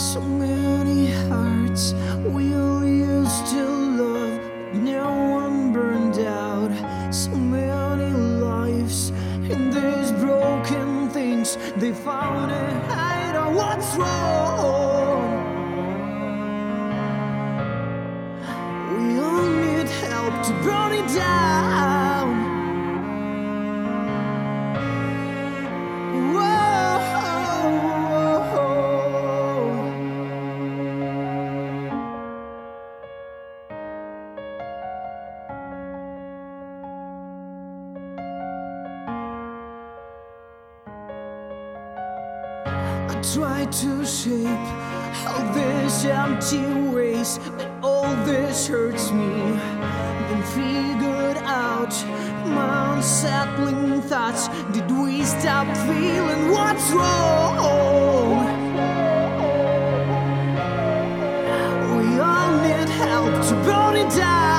So many hearts we all used to love, but now one burned out. So many lives in these broken things, they found a hide on what's wrong. We all need help to burn it down. I try to shape all these empty ways, but all this hurts me. Then figured out my unsettling thoughts. Did we stop feeling what's wrong? We all need help to burn it down.